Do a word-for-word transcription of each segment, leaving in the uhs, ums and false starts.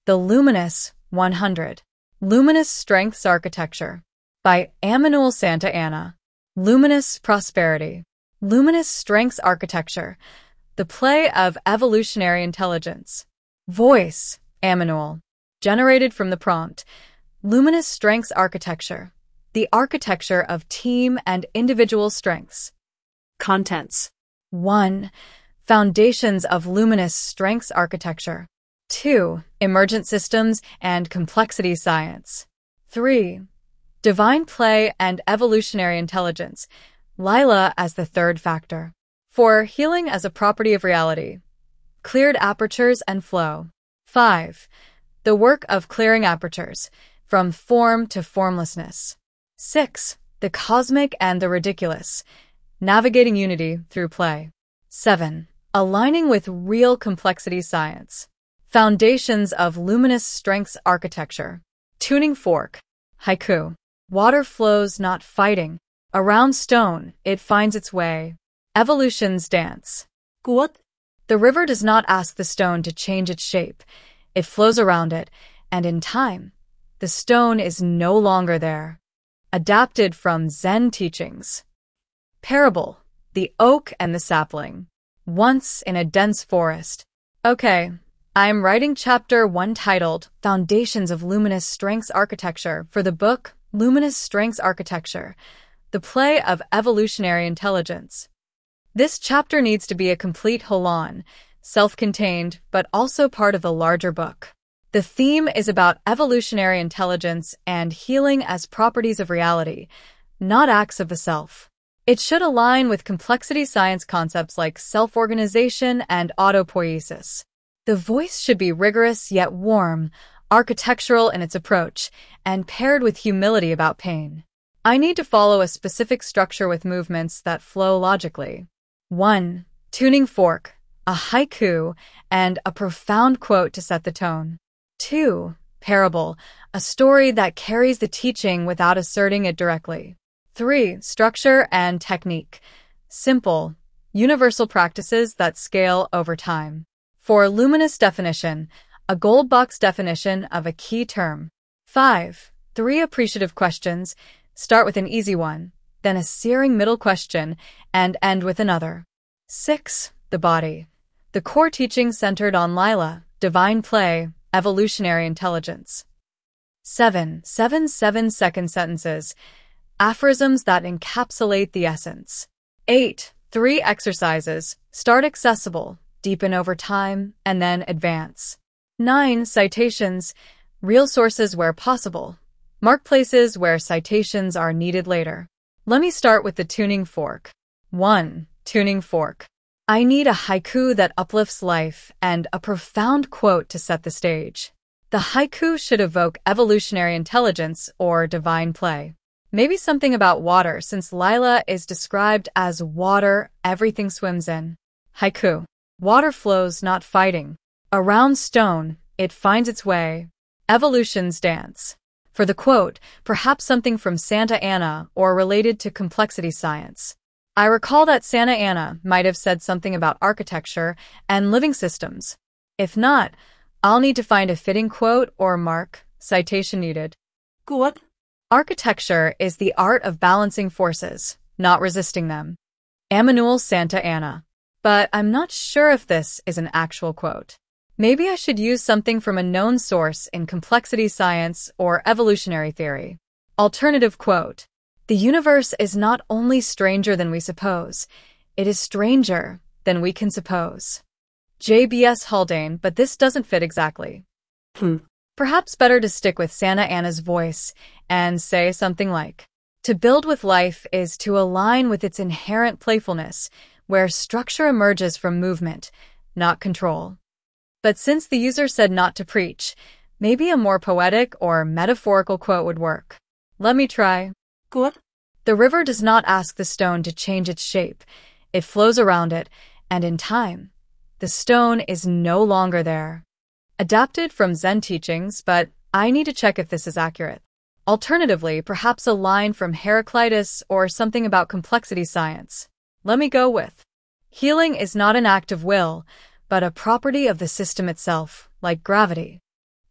The Luminous one hundred. Luminous Strengths Architecture by Emmanuel Santa Anna. Luminous Prosperity. Luminous Strengths Architecture, the play of evolutionary intelligence. Voice, Emmanuel. Generated from the prompt. Luminous Strengths Architecture, the architecture of team and individual strengths. Contents. one. Foundations of Luminous Strengths Architecture. two. Emergent Systems and Complexity Science. three. Divine Play and Evolutionary Intelligence. Lila as the third factor. four. Healing as a property of reality. Cleared apertures and flow. five. The work of clearing apertures, from form to formlessness. six. The cosmic and the ridiculous. Navigating unity through play. seven. Aligning with real complexity science. Foundations of Luminous Strengths Architecture. Tuning fork. Haiku. Water flows not fighting. Around stone, it finds its way. Evolution's dance. 꽃. The river does not ask the stone to change its shape. It flows around it, and in time, the stone is no longer there. Adapted from Zen teachings. Parable. The oak and the sapling. Once in a dense forest. Okay, I'm writing chapter one titled Foundations of Luminous Strengths Architecture for the book Luminous Strengths Architecture, the play of evolutionary intelligence. This chapter needs to be a complete whole-on, self-contained, but also part of the larger book. The theme is about evolutionary intelligence and healing as properties of reality, not acts of the self. It should align with complexity science concepts like self-organization and autopoiesis. The voice should be rigorous yet warm, architectural in its approach, and paired with humility about pain. I need to follow a specific structure with movements that flow logically. one. Tuning fork, a haiku, and a profound quote to set the tone. two. Parable, a story that carries the teaching without asserting it directly. three. Structure and technique, simple, universal practices that scale over time. four. Luminous definition, a gold box definition of a key term. five. Three appreciative questions, start with an easy one, then a searing middle question, and end with another. six. The body. The core teaching centered on Lila, divine play, evolutionary intelligence. seven. Seven seven-second sentences, aphorisms that encapsulate the essence. eight. Three exercises, start accessible, deepen over time, and then advance. nine. Citations, real sources where possible, mark places where citations are needed later. Let me start with the tuning fork. one. Tuning fork. I need a haiku that uplifts life and a profound quote to set the stage. The haiku should evoke evolutionary intelligence or divine play. Maybe something about water, since Lila is described as water everything swims in. Haiku. Water flows not fighting. Around stone, it finds its way. Evolution's dance. For the quote, perhaps something from Santa Anna or related to complexity science. I recall that Santa Anna might have said something about architecture and living systems. If not, I'll need to find a fitting quote or mark, citation needed. 꽃. Architecture is the art of balancing forces, not resisting them. Emmanuel Santa Anna. But I'm not sure if this is an actual quote. Maybe I should use something from a known source in complexity science or evolutionary theory. Alternative quote. The universe is not only stranger than we suppose, it is stranger than we can suppose. J B S Haldane, but this doesn't fit exactly. Hmm. Perhaps better to stick with Santa Anna's voice and say something like, to build with life is to align with its inherent playfulness, where structure emerges from movement, not control. But since the user said not to preach, maybe a more poetic or metaphorical quote would work. Let me try. 꽃. The river does not ask the stone to change its shape. It flows around it, and in time, the stone is no longer there. Adapted from Zen teachings, but I need to check if this is accurate. Alternatively, perhaps a line from Heraclitus or something about complexity science. Let me go with, healing is not an act of will, but a property of the system itself, like gravity.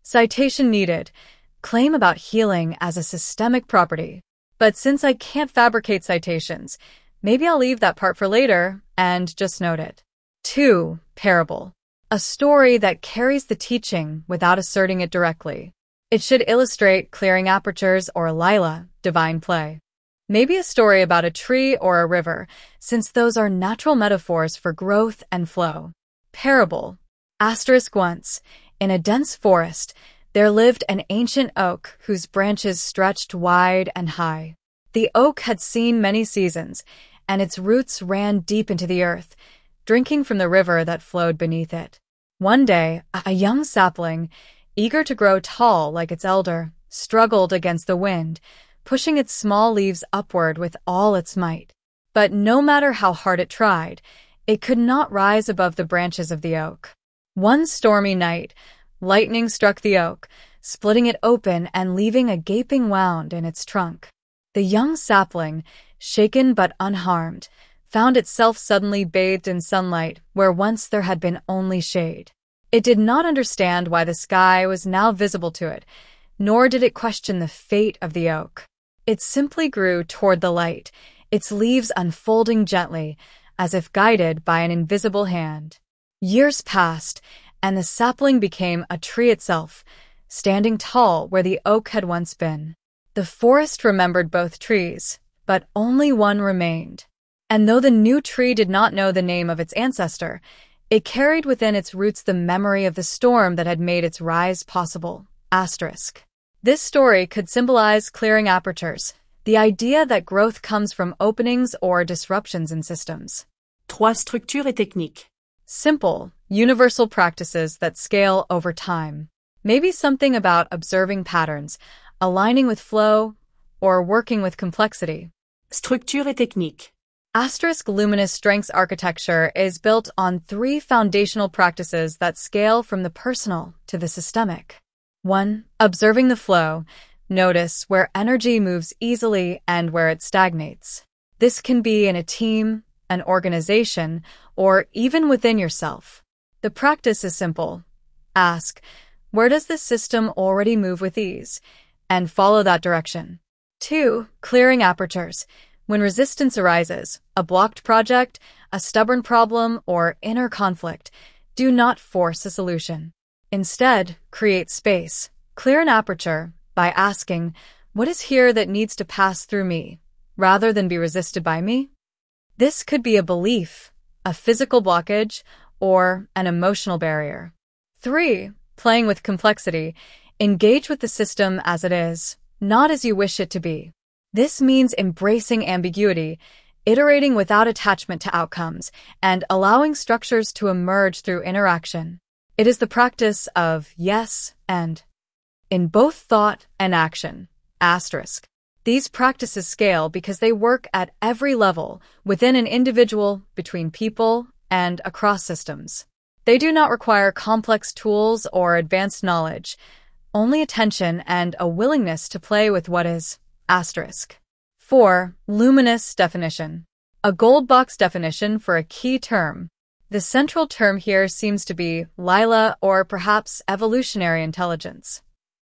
Citation needed. Claim about healing as a systemic property. But since I can't fabricate citations, maybe I'll leave that part for later and just note it. two. Parable. A story that carries the teaching without asserting it directly. It should illustrate clearing apertures or Lila, divine play. Maybe a story about a tree or a river, since those are natural metaphors for growth and flow. Parable. Asterisk once, in a dense forest, there lived an ancient oak whose branches stretched wide and high. The oak had seen many seasons, and its roots ran deep into the earth, drinking from the river that flowed beneath it. One day, a young sapling, eager to grow tall like its elder, struggled against the wind, pushing its small leaves upward with all its might. But no matter how hard it tried, it could not rise above the branches of the oak. One stormy night, lightning struck the oak, splitting it open and leaving a gaping wound in its trunk. The young sapling, shaken but unharmed, found itself suddenly bathed in sunlight where once there had been only shade. It did not understand why the sky was now visible to it, nor did it question the fate of the oak. It simply grew toward the light, its leaves unfolding gently, as if guided by an invisible hand. Years passed, and the sapling became a tree itself, standing tall where the oak had once been. The forest remembered both trees, but only one remained. And though the new tree did not know the name of its ancestor, it carried within its roots the memory of the storm that had made its rise possible. Asterisk. This story could symbolize clearing apertures, the idea that growth comes from openings or disruptions in systems. Trois structures et techniques. Simple, universal practices that scale over time. Maybe something about observing patterns, aligning with flow, or working with complexity. Structure et technique. Asterisk Luminous Strengths architecture is built on three foundational practices that scale from the personal to the systemic. one. Observing the flow. Notice where energy moves easily and where it stagnates. This can be in a team, an organization, or even within yourself. The practice is simple. Ask, where does this system already move with ease? And follow that direction. two. Clearing apertures. When resistance arises, a blocked project, a stubborn problem, or inner conflict, do not force a solution. Instead, create space. Clear an aperture by asking, what is here that needs to pass through me, rather than be resisted by me? This could be a belief, a physical blockage, or an emotional barrier. three. Playing with complexity. Engage with the system as it is, not as you wish it to be. This means embracing ambiguity, iterating without attachment to outcomes, and allowing structures to emerge through interaction. It is the practice of yes and in both thought and action. Asterisk. These practices scale because they work at every level, within an individual, between people, and across systems. They do not require complex tools or advanced knowledge, only attention and a willingness to play with what is. Asterisk. four. Luminous definition. A gold box definition for a key term. The central term here seems to be Lila or perhaps evolutionary intelligence.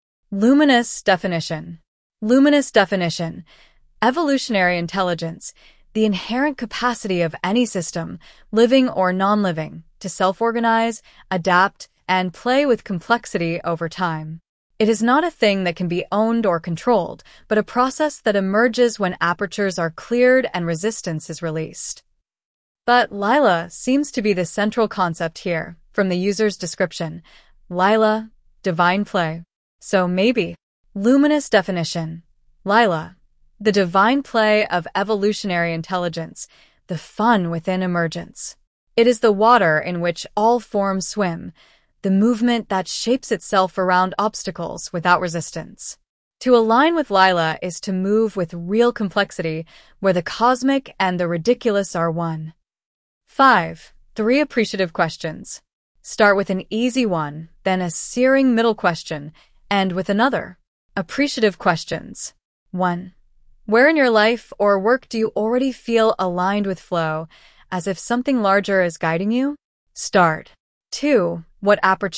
Luminous definition. Luminous definition. Evolutionary intelligence. The inherent capacity of any system, living or non-living, to self-organize, adapt, and play with complexity over time. It is not a thing that can be owned or controlled, but a process that emerges when apertures are cleared and resistance is released. But Lila seems to be the central concept here, from the user's description. Lila, divine play. So maybe, luminous definition. Lila, the divine play of evolutionary intelligence, the fun within emergence. It is the water in which all forms swim, the movement that shapes itself around obstacles without resistance. To align with Lila is to move with real complexity, where the cosmic and the ridiculous are one. five. Three appreciative questions. Start with an easy one, then a searing middle question, and with another. Appreciative questions. one. Where in your life or work do you already feel aligned with flow, as if something larger is guiding you? Start. two. What aperture,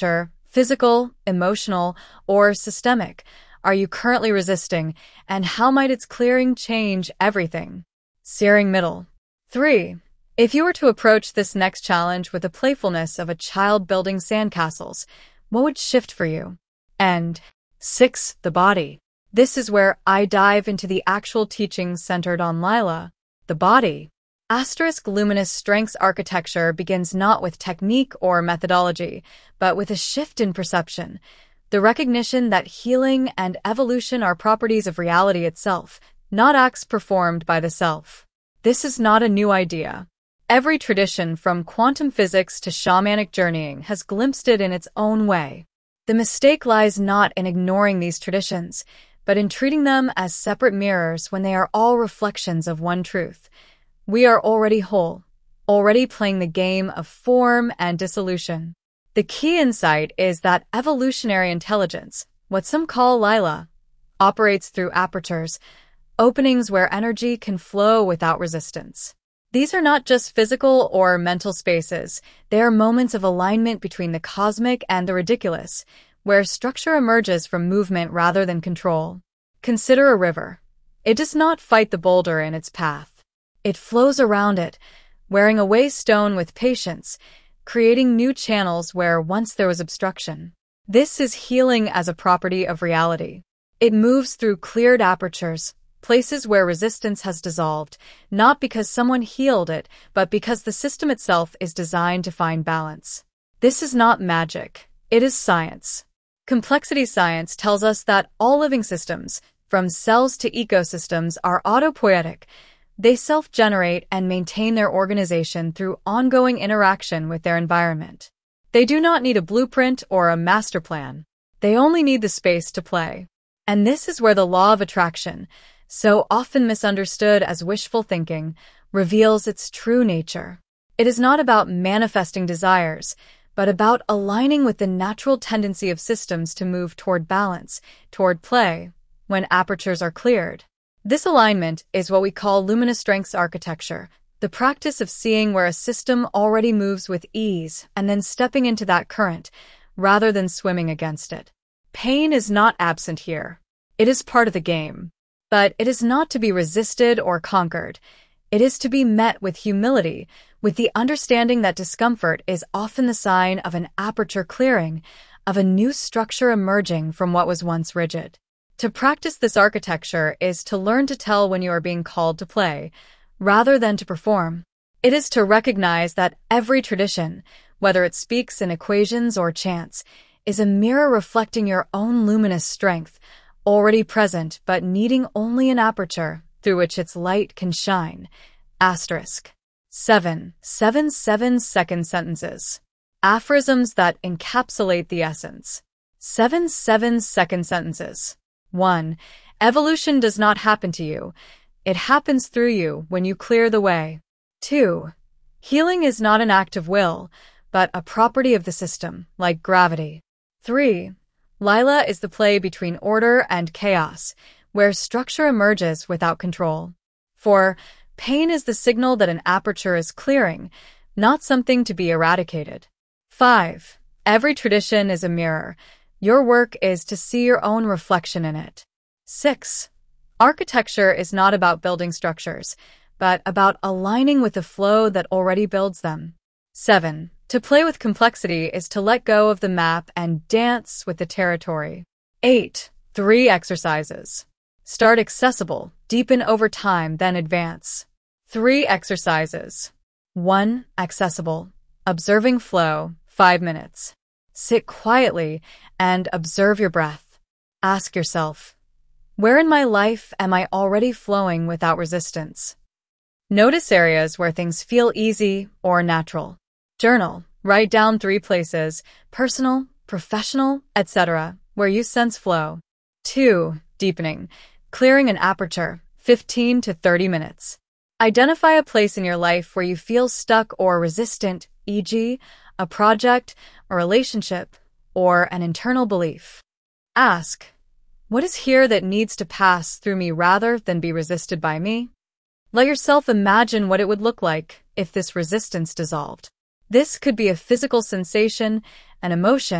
Physical, emotional, or systemic are you currently resisting, and how might its clearing change everything? Searing middle. three. If you were to approach this next challenge with the playfulness of a child building sandcastles, what would shift for you? And six. The body. This is where I dive into the actual teachings centered on Lila, the body. Asterisk luminous strengths architecture begins not with technique or methodology, but with a shift in perception, the recognition that healing and evolution are properties of reality itself, not acts performed by the self. This is not a new idea. Every tradition from quantum physics to shamanic journeying has glimpsed it in its own way. The mistake lies not in ignoring these traditions, but in treating them as separate mirrors when they are all reflections of one truth. We are already whole, already playing the game of form and dissolution. The key insight is that evolutionary intelligence, what some call Lila, operates through apertures, openings where energy can flow without resistance. These are not just physical or mental spaces, they are moments of alignment between the cosmic and the ridiculous, where structure emerges from movement rather than control. Consider a river. It does not fight the boulder in its path. It flows around it, wearing away stone with patience, creating new channels where once there was obstruction. This is healing as a property of reality. It moves through cleared apertures, places where resistance has dissolved, not because someone healed it, but because the system itself is designed to find balance. This is not magic. It is science. Complexity science tells us that all living systems, from cells to ecosystems, are autopoietic. They self-generate and maintain their organization through ongoing interaction with their environment. They do not need a blueprint or a master plan. They only need the space to play. And this is where the law of attraction, so often misunderstood as wishful thinking, reveals its true nature. It is not about manifesting desires, but about aligning with the natural tendency of systems to move toward balance, toward play, when apertures are cleared. This alignment is what we call luminous strengths architecture, the practice of seeing where a system already moves with ease and then stepping into that current, rather than swimming against it. Pain is not absent here. It is part of the game. But it is not to be resisted or conquered. It is to be met with humility, with the understanding that discomfort is often the sign of an aperture clearing, of a new structure emerging from what was once rigid. To practice this architecture is to learn to tell when you are being called to play, rather than to perform. It is to recognize that every tradition, whether it speaks in equations or chants, is a mirror reflecting your own luminous strength, already present but needing only an aperture through which its light can shine. Asterisk. seven. Seven seven-second sentences. Aphorisms that encapsulate the essence. Seven seven-second sentences. one. Evolution does not happen to you. It happens through you when you clear the way. two. Healing is not an act of will, but a property of the system, like gravity. three. Lila is the play between order and chaos, where structure emerges without control. four. Pain is the signal that an aperture is clearing, not something to be eradicated. five. Every tradition is a mirror. Your work is to see your own reflection in it. six. Architecture is not about building structures, but about aligning with the flow that already builds them. seven. To play with complexity is to let go of the map and dance with the territory. eight. Three exercises. Start accessible, deepen over time, then advance. Three exercises. one. Accessible. Observing flow, five minutes. Sit quietly and observe your breath. Ask yourself, where in my life am I already flowing without resistance? Notice areas where things feel easy or natural. Journal. Write down three places, personal, professional, et cetera, where you sense flow. two. Deepening. Clearing an aperture, fifteen to thirty minutes. Identify a place in your life where you feel stuck or resistant, for example, a project, a relationship, or an internal belief. Ask, what is here that needs to pass through me rather than be resisted by me? Let yourself imagine what it would look like if this resistance dissolved. This could be a physical sensation, an emotion,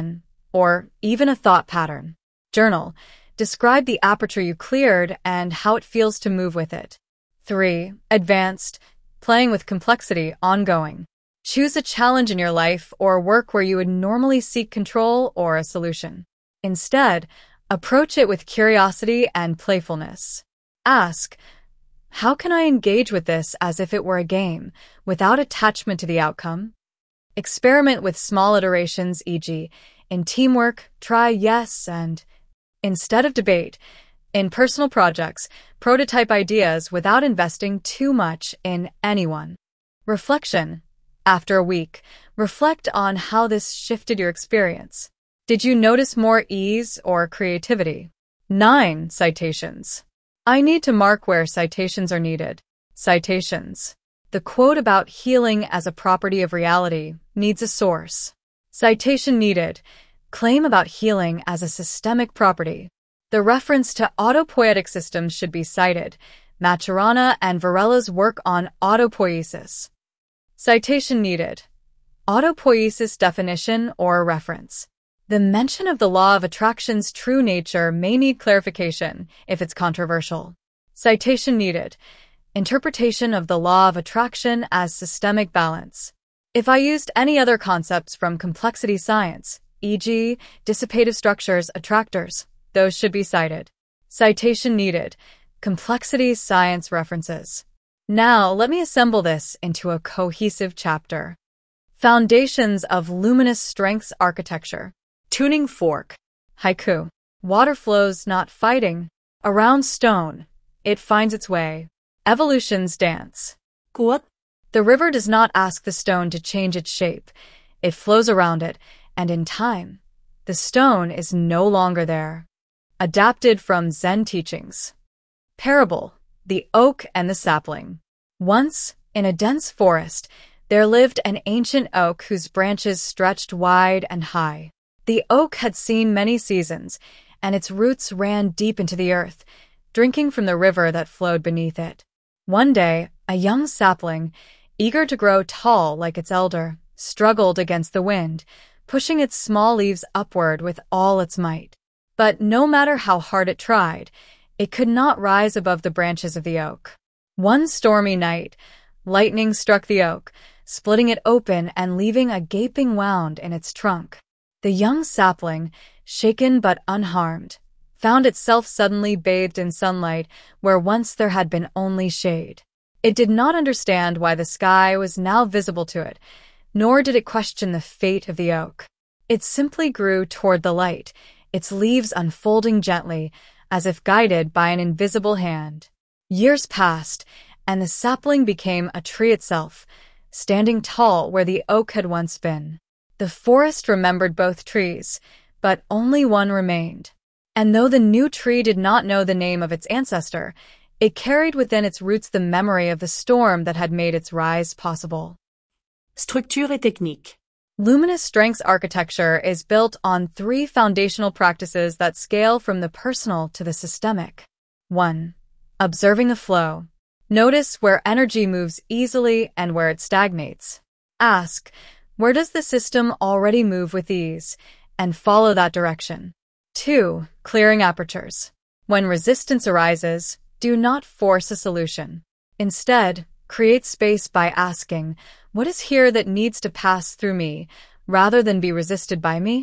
or even a thought pattern. Journal. Describe the aperture you cleared and how it feels to move with it. three. Advanced. Playing with complexity, ongoing. Choose a challenge in your life or work where you would normally seek control or a solution. Instead, approach it with curiosity and playfulness. Ask, how can I engage with this as if it were a game, without attachment to the outcome? Experiment with small iterations, for example, in teamwork, try yes and instead of debate. In personal projects, prototype ideas without investing too much in anyone. Reflection. After a week, reflect on how this shifted your experience. Did you notice more ease or creativity? nine. Citations. I need to mark where citations are needed. Citations. The quote about healing as a property of reality needs a source. Citation needed. Claim about healing as a systemic property. The reference to autopoietic systems should be cited. Maturana and Varela's work on autopoiesis. Citation needed. Autopoiesis definition or reference. The mention of the law of attraction's true nature may need clarification if it's controversial. Citation needed. Interpretation of the law of attraction as systemic balance. If I used any other concepts from complexity science, for example, dissipative structures, attractors, those should be cited. Citation needed. Complexity science references. Now, let me assemble this into a cohesive chapter. Foundations of luminous strengths architecture. Tuning fork. Haiku. Water flows not fighting. Around stone, it finds its way. Evolution's dance. Quote. The river does not ask the stone to change its shape. It flows around it, and in time, the stone is no longer there. Adapted from Zen teachings. Parable. The oak and the sapling. Once, in a dense forest, there lived an ancient oak whose branches stretched wide and high. The oak had seen many seasons, and its roots ran deep into the earth, drinking from the river that flowed beneath it. One day, a young sapling, eager to grow tall like its elder, struggled against the wind, pushing its small leaves upward with all its might. But no matter how hard it tried, it could not rise above the branches of the oak. One stormy night, lightning struck the oak, splitting it open and leaving a gaping wound in its trunk. The young sapling, shaken but unharmed, found itself suddenly bathed in sunlight where once there had been only shade. It did not understand why the sky was now visible to it, nor did it question the fate of the oak. It simply grew toward the light, its leaves unfolding gently, as if guided by an invisible hand. Years passed, and the sapling became a tree itself, standing tall where the oak had once been. The forest remembered both trees, but only one remained. And though the new tree did not know the name of its ancestor, it carried within its roots the memory of the storm that had made its rise possible. Structure et technique. Luminous strengths architecture is built on three foundational practices that scale from the personal to the systemic. one. Observing the flow. Notice where energy moves easily and where it stagnates. Ask, where does the system already move with ease? And follow that direction. two. Clearing apertures. When resistance arises, do not force a solution. Instead, create space by asking, what is here that needs to pass through me, rather than be resisted by me?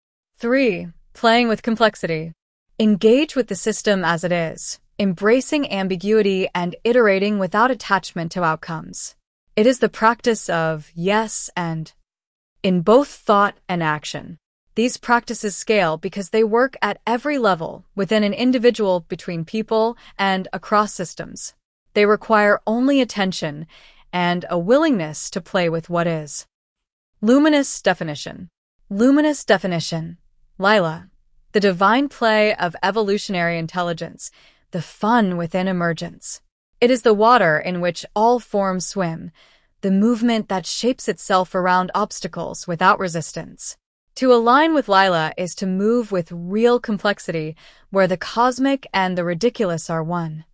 three. Playing with complexity. Engage with the system as it is, embracing ambiguity and iterating without attachment to outcomes. It is the practice of yes and in both thought and action. These practices scale because they work at every level, within an individual, between people, and across systems. They require only attention and a willingness to play with what is. Luminous definition. Luminous definition. Lila. The divine play of evolutionary intelligence, the fun within emergence. It is the water in which all forms swim, the movement that shapes itself around obstacles without resistance. To align with Lila is to move with real complexity, where the cosmic and the ridiculous are one.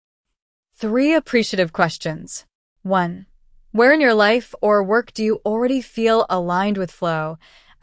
Three appreciative questions. one. Where in your life or work do you already feel aligned with flow,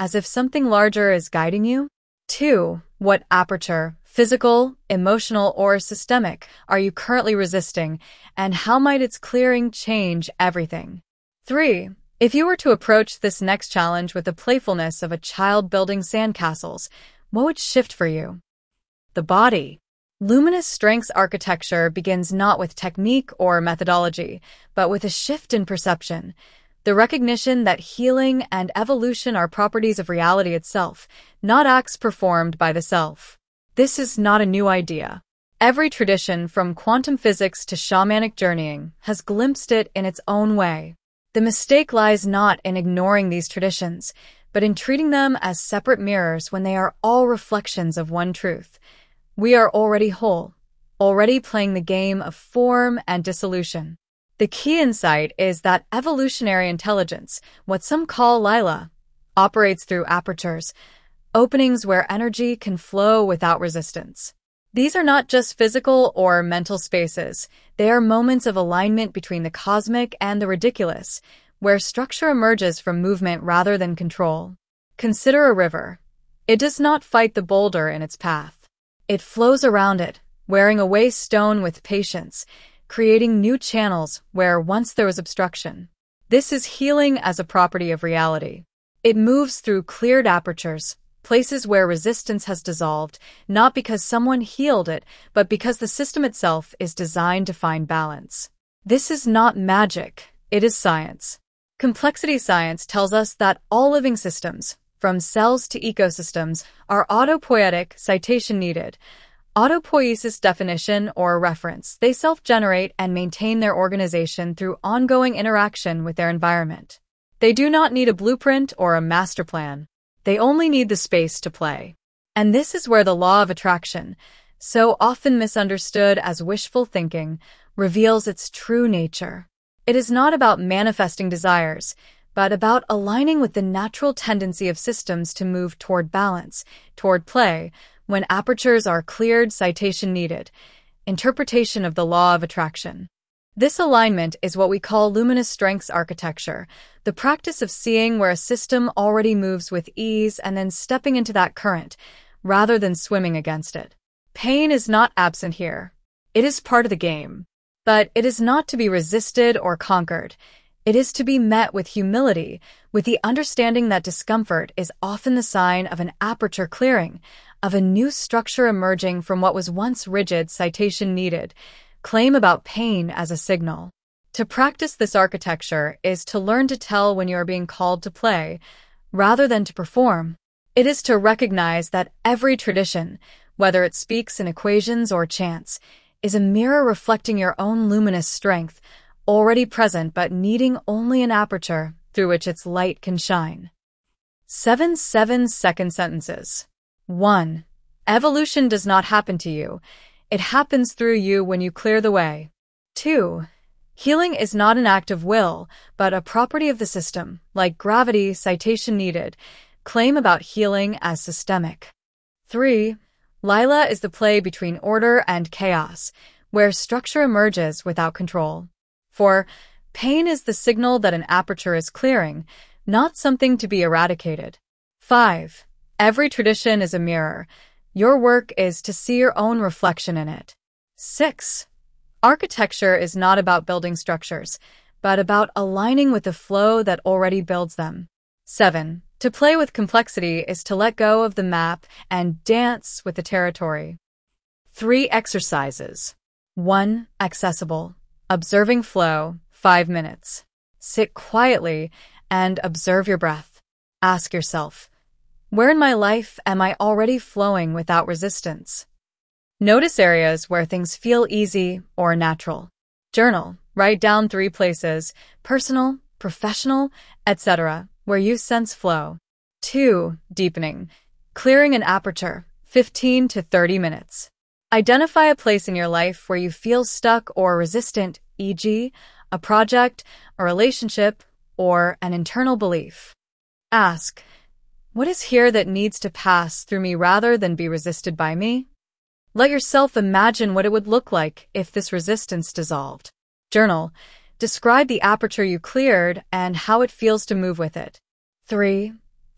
as if something larger is guiding you? two. What aperture, physical, emotional, or systemic, are you currently resisting, and how might its clearing change everything? three. If you were to approach this next challenge with the playfulness of a child building sandcastles, what would shift for you? The body. Luminous strengths architecture begins not with technique or methodology, but with a shift in perception. The recognition that healing and evolution are properties of reality itself, not acts performed by the self. This is not a new idea. Every tradition, from quantum physics to shamanic journeying, has glimpsed it in its own way. The mistake lies not in ignoring these traditions, but in treating them as separate mirrors when they are all reflections of one truth. We are already whole, already playing the game of form and dissolution. The key insight is that evolutionary intelligence, what some call Lila, operates through apertures, openings where energy can flow without resistance. These are not just physical or mental spaces. They are moments of alignment between the cosmic and the ridiculous, where structure emerges from movement rather than control. Consider a river. It does not fight the boulder in its path. It flows around it, wearing away stone with patience, creating new channels where once there was obstruction. This is healing as a property of reality. It moves through cleared apertures, places where resistance has dissolved, not because someone healed it, but because the system itself is designed to find balance. This is not magic, it is science. Complexity science tells us that all living systems, from cells to ecosystems, are autopoietic, citation needed. Autopoiesis definition or reference. They self-generate and maintain their organization through ongoing interaction with their environment. They do not need a blueprint or a master plan. They only need the space to play. And this is where the law of attraction, so often misunderstood as wishful thinking, reveals its true nature. It is not about manifesting desires, but about aligning with the natural tendency of systems to move toward balance, toward play, when apertures are cleared, citation needed. Interpretation of the law of attraction. This alignment is what we call luminous strengths architecture, the practice of seeing where a system already moves with ease and then stepping into that current, rather than swimming against it. Pain is not absent here. It is part of the game. But it is not to be resisted or conquered. It is to be met with humility, with the understanding that discomfort is often the sign of an aperture clearing, of a new structure emerging from what was once rigid, citation needed. Claim about pain as a signal. To practice this architecture is to learn to tell when you are being called to play, rather than to perform. It is to recognize that every tradition, whether it speaks in equations or chants, is a mirror reflecting your own luminous strength, already present but needing only an aperture through which its light can shine. Seven seven-second sentences. one. Evolution does not happen to you. It happens through you when you clear the way. two. Healing is not an act of will, but a property of the system, like gravity, citation needed. Claim about healing as systemic. three. Lila is the play between order and chaos, where structure emerges without control. four. Pain is the signal that an aperture is clearing, not something to be eradicated. five. Every tradition is a mirror. Your work is to see your own reflection in it. six. Architecture is not about building structures, but about aligning with the flow that already builds them. seven. To play with complexity is to let go of the map and dance with the territory. Three exercises. one. Accessible. Observing flow, five minutes. Sit quietly and observe your breath. Ask yourself, where in my life am I already flowing without resistance? Notice areas where things feel easy or natural. Journal. Write down three places, personal, professional, et cetera, where you sense flow. two. Deepening. Clearing an aperture, fifteen to thirty minutes. Identify a place in your life where you feel stuck or resistant, for example, a project, a relationship, or an internal belief. Ask, what is here that needs to pass through me rather than be resisted by me? Let yourself imagine what it would look like if this resistance dissolved. Journal. Describe the aperture you cleared and how it feels to move with it. three.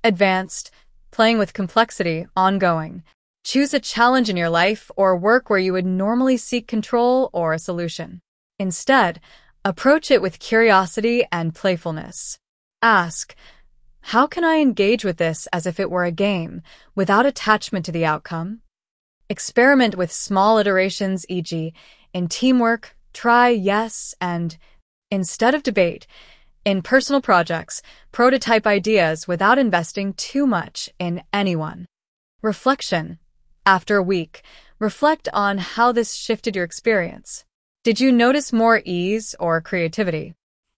Advanced, playing with complexity, ongoing. Choose a challenge in your life or work where you would normally seek control or a solution. Instead, approach it with curiosity and playfulness. Ask, how can I engage with this as if it were a game, without attachment to the outcome? Experiment with small iterations, for example, in teamwork, try yes and instead of debate. In personal projects, prototype ideas without investing too much in anyone. Reflection. After a week, reflect on how this shifted your experience. Did you notice more ease or creativity?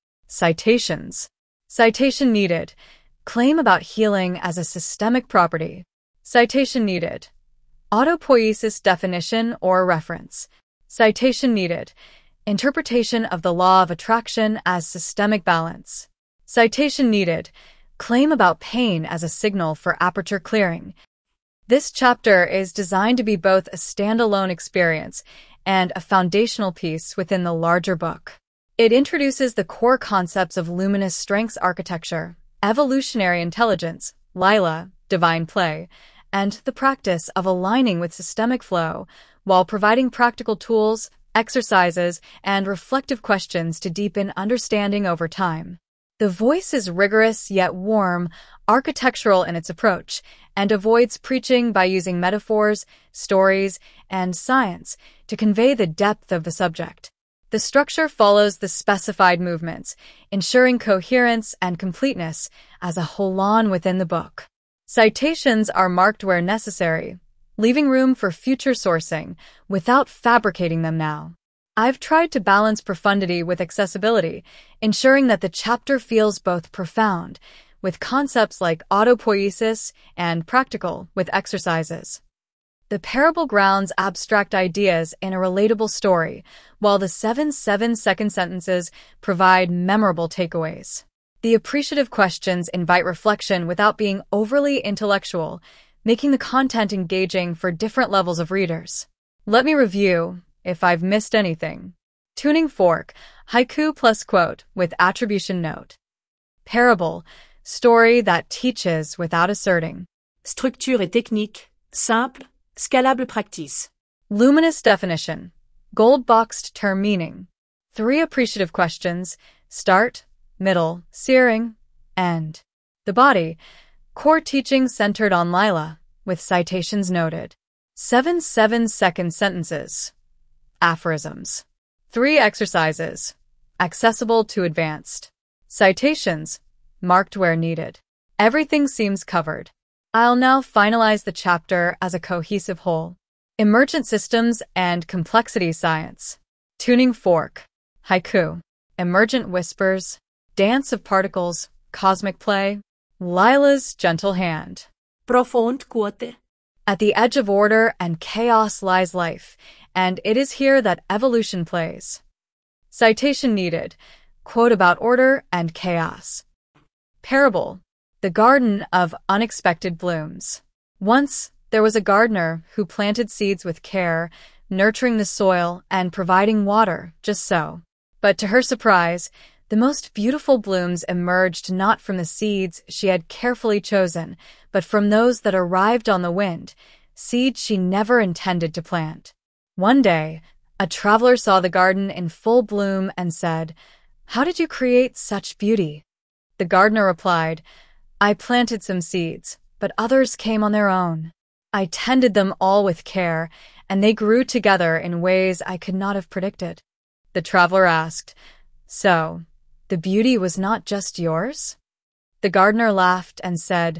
Citations. Citation needed. Claim about healing as a systemic property. Citation needed. Autopoiesis definition or reference. Citation needed. Interpretation of the law of attraction as systemic balance. Citation needed. Claim about pain as a signal for aperture clearing. This chapter is designed to be both a standalone experience and a foundational piece within the larger book. It introduces the core concepts of luminous strengths architecture, evolutionary intelligence, Lila, divine play, and the practice of aligning with systemic flow, while providing practical tools, exercises, and reflective questions to deepen understanding over time. The voice is rigorous yet warm, architectural in its approach, and avoids preaching by using metaphors, stories, and science to convey the depth of the subject. The structure follows the specified movements, ensuring coherence and completeness as a holon within the book. Citations are marked where necessary, leaving room for future sourcing without fabricating them now. I've tried to balance profundity with accessibility, ensuring that the chapter feels both profound, with concepts like autopoiesis, and practical, with exercises. The parable grounds abstract ideas in a relatable story, while the seven seven-second sentences provide memorable takeaways. The appreciative questions invite reflection without being overly intellectual, making the content engaging for different levels of readers. Let me review if I've missed anything. Tuning fork, haiku plus quote with attribution note. Parable, story that teaches without asserting. Structure et technique, simple, scalable practice. Luminous definition, gold-boxed term meaning. Three appreciative questions, start, middle, searing, end. The body, core teaching centered on Lila, with citations noted. Seven seven-second sentences. Aphorisms. Three exercises. Accessible to advanced. Citations. Marked where needed. Everything seems covered. I'll now finalize the chapter as a cohesive whole. Emergent systems and complexity science. Tuning fork. Haiku. Emergent whispers. Dance of particles. Cosmic play. Lila's gentle hand. Profonde quote. At the edge of order and chaos lies life, and it is here that evolution plays. Citation needed. Quote about order and chaos. Parable. The garden of unexpected blooms. Once, there was a gardener who planted seeds with care, nurturing the soil and providing water, just so. But to her surprise, the most beautiful blooms emerged not from the seeds she had carefully chosen, but from those that arrived on the wind, seeds she never intended to plant. One day, a traveler saw the garden in full bloom and said, "How did you create such beauty?" The gardener replied, "I planted some seeds, but others came on their own. I tended them all with care, and they grew together in ways I could not have predicted." The traveler asked, "So, the beauty was not just yours?" The gardener laughed and said,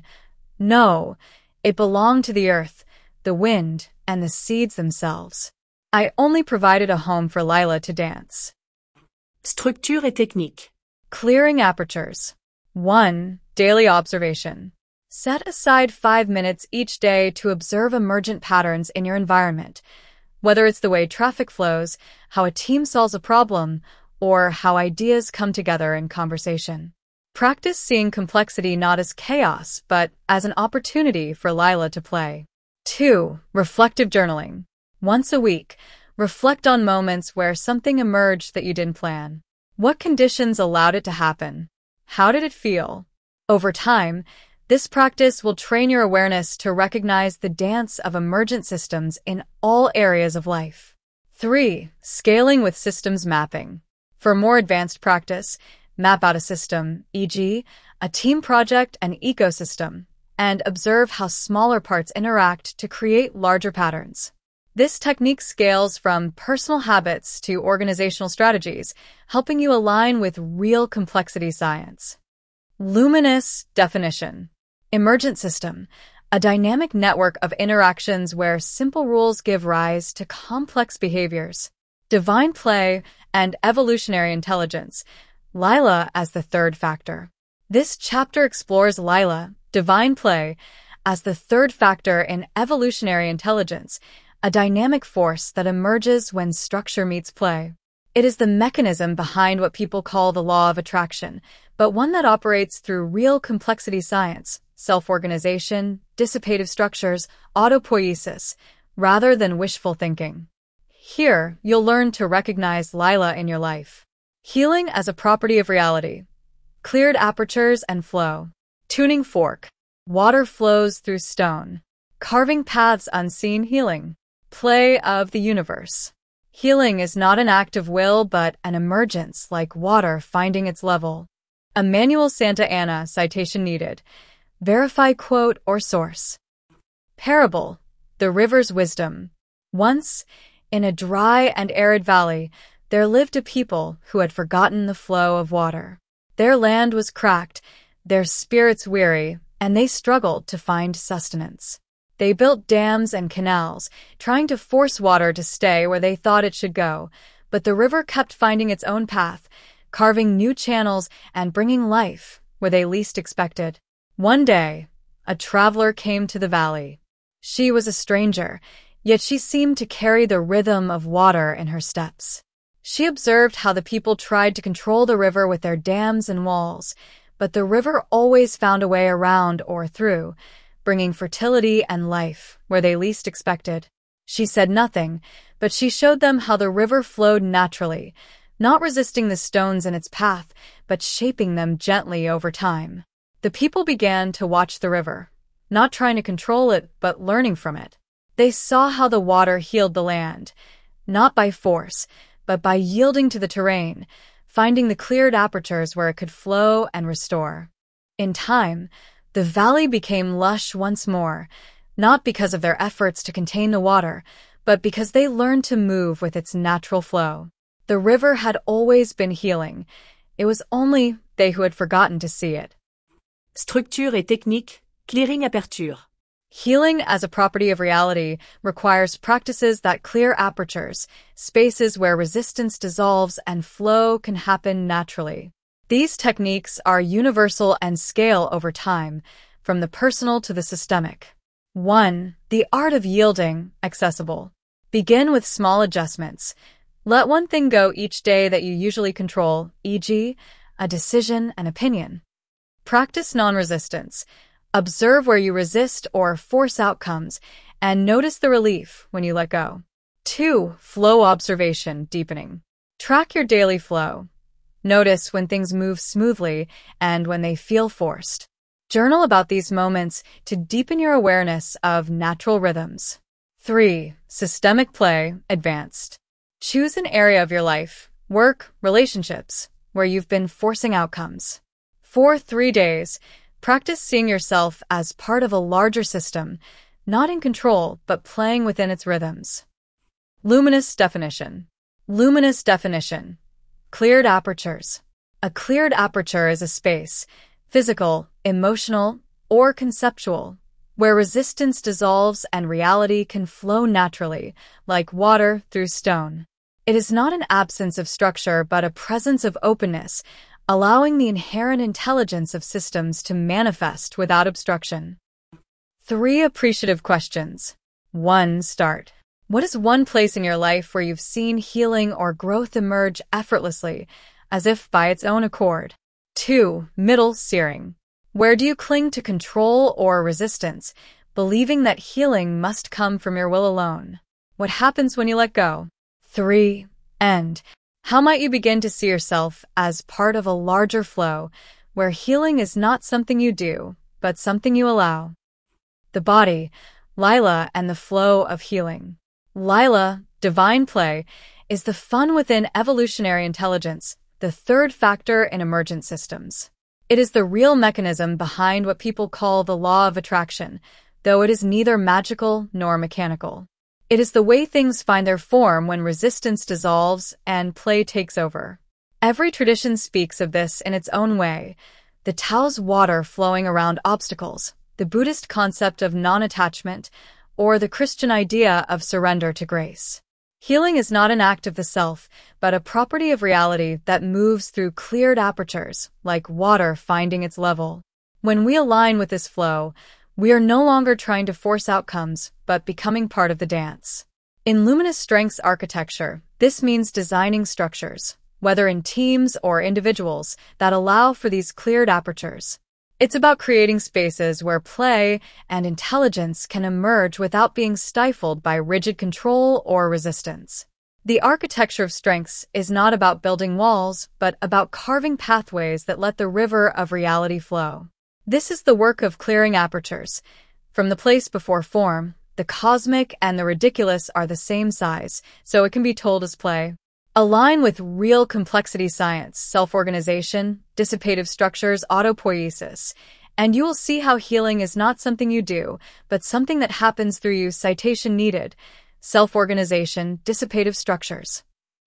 "No, it belonged to the earth, the wind, and the seeds themselves. I only provided a home for Lila to dance." Structure et technique. Clearing apertures. one. Daily observation. Set aside five minutes each day to observe emergent patterns in your environment, whether it's the way traffic flows, how a team solves a problem, or how ideas come together in conversation. Practice seeing complexity not as chaos, but as an opportunity for Lila to play. two. Reflective journaling. Once a week, reflect on moments where something emerged that you didn't plan. What conditions allowed it to happen? How did it feel? Over time, This practice will train your awareness to recognize the dance of emergent systems in all areas of life. three. Scaling with systems mapping. For more advanced practice, map out a system, for example, a team project, an ecosystem, and observe how smaller parts interact to create larger patterns. This technique scales from personal habits to organizational strategies, helping you align with real complexity science. Luminous definition. Emergent system, a dynamic network of interactions where simple rules give rise to complex behaviors. Divine play and evolutionary intelligence. Lila as the third factor. This chapter explores Lila, divine play, as the third factor in evolutionary intelligence, a dynamic force that emerges when structure meets play. It is the mechanism behind what people call the law of attraction, but one that operates through real complexity science, self-organization, dissipative structures, autopoiesis, rather than wishful thinking. Here, you'll learn to recognize Lila in your life. Healing as a property of reality. Cleared apertures and flow. Tuning fork. Water flows through stone. Carving paths unseen. Healing. Play of the universe. Healing is not an act of will but an emergence like water finding its level. Emmanuel Santa Anna, citation needed. Verify quote or source. Parable. The river's wisdom. Once, in a dry and arid valley, there lived a people who had forgotten the flow of water. Their land was cracked, their spirits weary, and they struggled to find sustenance. They built dams and canals, trying to force water to stay where they thought it should go, but the river kept finding its own path, carving new channels and bringing life where they least expected. One day, a traveler came to the valley. She was a stranger, yet she seemed to carry the rhythm of water in her steps. She observed how the people tried to control the river with their dams and walls, but the river always found a way around or through, bringing fertility and life where they least expected. She said nothing, but she showed them how the river flowed naturally, not resisting the stones in its path, but shaping them gently over time. The people began to watch the river, not trying to control it, but learning from it. They saw how the water healed the land, not by force, but by yielding to the terrain, finding the cleared apertures where it could flow and restore. In time, the valley became lush once more, not because of their efforts to contain the water, but because they learned to move with its natural flow. The river had always been healing. It was only they who had forgotten to see it. Structure et technique, clearing aperture. Healing as a property of reality requires practices that clear apertures, spaces where resistance dissolves and flow can happen naturally. These techniques are universal and scale over time, from the personal to the systemic. one. The art of yielding, accessible. Begin with small adjustments. Let one thing go each day that you usually control, for example, a decision, an opinion. Practice non-resistance. Observe where you resist or force outcomes, and notice the relief when you let go. two. Flow observation, deepening. Track your daily flow. Notice when things move smoothly and when they feel forced. Journal about these moments to deepen your awareness of natural rhythms. three. Systemic play, advanced. Choose an area of your life, work, relationships, where you've been forcing outcomes. For three days, practice seeing yourself as part of a larger system, not in control, but playing within its rhythms. Luminous definition. Luminous definition. Cleared apertures. A cleared aperture is a space, physical, emotional, or conceptual, where resistance dissolves and reality can flow naturally, like water through stone. It is not an absence of structure, but a presence of openness, allowing the inherent intelligence of systems to manifest without obstruction. Three appreciative questions. one. Start. What is one place in your life where you've seen healing or growth emerge effortlessly, as if by its own accord? two. Middle searing. Where do you cling to control or resistance, believing that healing must come from your will alone? What happens when you let go? three. End. How might you begin to see yourself as part of a larger flow, where healing is not something you do, but but something you allow. The body, Lila, and the flow of healing. Lila, divine play, is the fun within evolutionary intelligence, the third factor in emergent systems. It is the real mechanism behind what people call the law of attraction, though it is neither magical nor mechanical. It is the way things find their form when resistance dissolves and play takes over. Every tradition speaks of this in its own way. The Tao's water flowing around obstacles, the Buddhist concept of non-attachment, or the Christian idea of surrender to grace. Healing is not an act of the self, but a property of reality that moves through cleared apertures, like water finding its level. When we align with this flow, we are no longer trying to force outcomes, but becoming part of the dance. In Luminous Strengths architecture, this means designing structures, whether in teams or individuals, that allow for these cleared apertures. It's about creating spaces where play and intelligence can emerge without being stifled by rigid control or resistance. The architecture of strengths is not about building walls, but about carving pathways that let the river of reality flow. This is the work of clearing apertures. From the place before form, the cosmic and the ridiculous are the same size, so it can be told as play. Align with real complexity science, self-organization, dissipative structures, autopoiesis, and you will see how healing is not something you do, but something that happens through you. Citation needed. Self-organization, dissipative structures.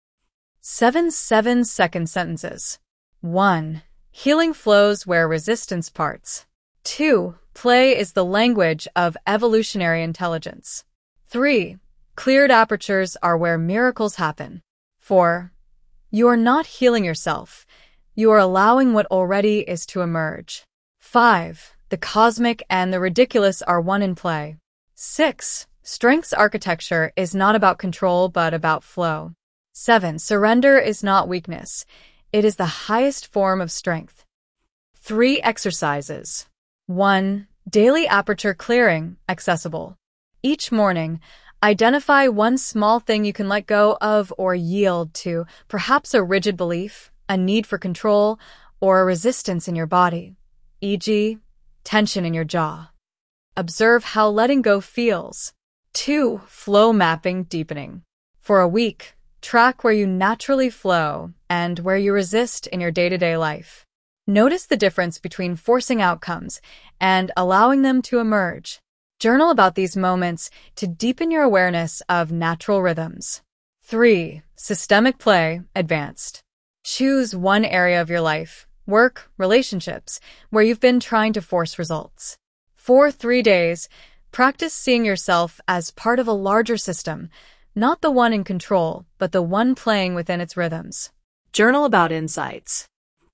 Seven seven-second sentences. one. Healing flows where resistance parts. two. Play is the language of evolutionary intelligence. three. Cleared apertures are where miracles happen. four. You are not healing yourself. You are allowing what already is to emerge. five. The cosmic and the ridiculous are one in play. six. Strengths architecture is not about control but about flow. seven. Surrender is not weakness. It is the highest form of strength. Three exercises. one. Daily aperture clearing, accessible. Each morning, identify one small thing you can let go of or yield to, perhaps a rigid belief, a need for control, or a resistance in your body, for example, tension in your jaw. Observe how letting go feels. two. Flow mapping deepening. For a week, track where you naturally flow and where you resist in your day-to-day life. Notice the difference between forcing outcomes and allowing them to emerge. Journal about these moments to deepen your awareness of natural rhythms. three. Systemic play, advanced. Choose one area of your life, work, relationships, where you've been trying to force results. For three days, practice seeing yourself as part of a larger system, not the one in control, but the one playing within its rhythms. Journal about insights.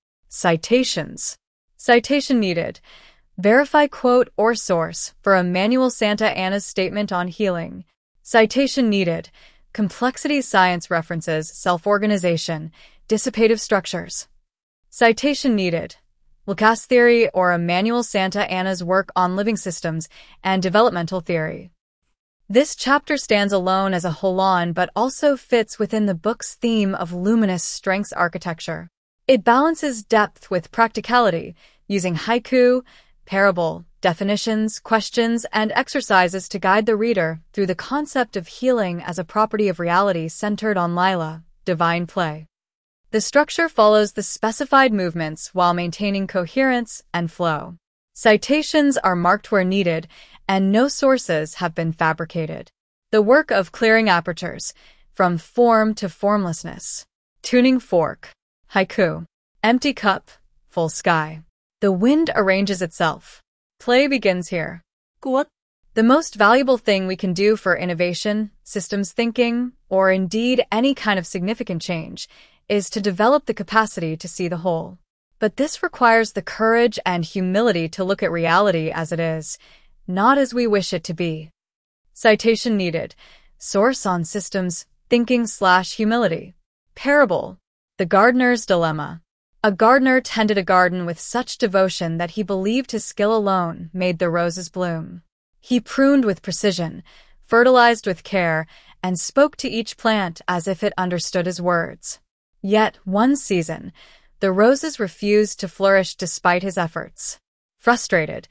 Citations. Citation needed. Verify quote or source for Emmanuel Santa Anna's statement on healing. Citation needed. Complexity science references self-organization, dissipative structures. Citation needed. Lacasse theory or Emmanuel Santa Anna's work on living systems and developmental theory. This chapter stands alone as a holon but also fits within the book's theme of luminous strengths architecture. It balances depth with practicality, using haiku, parable, definitions, questions, and exercises to guide the reader through the concept of healing as a property of reality centered on Lila, divine play. The structure follows the specified movements while maintaining coherence and flow. Citations are marked where needed, and no sources have been fabricated. The work of clearing apertures, from form to formlessness. Tuning fork. Haiku. Empty cup, full sky. The wind arranges itself. Play begins here. What? The most valuable thing we can do for innovation, systems thinking, or indeed any kind of significant change, is to develop the capacity to see the whole. But this requires the courage and humility to look at reality as it is, not as we wish it to be. Citation needed. Source on systems, thinking slash humility. Parable. The Gardener's Dilemma. A gardener tended a garden with such devotion that he believed his skill alone made the roses bloom. He pruned with precision, fertilized with care, and spoke to each plant as if it understood his words. Yet, one season, the roses refused to flourish despite his efforts. Frustrated,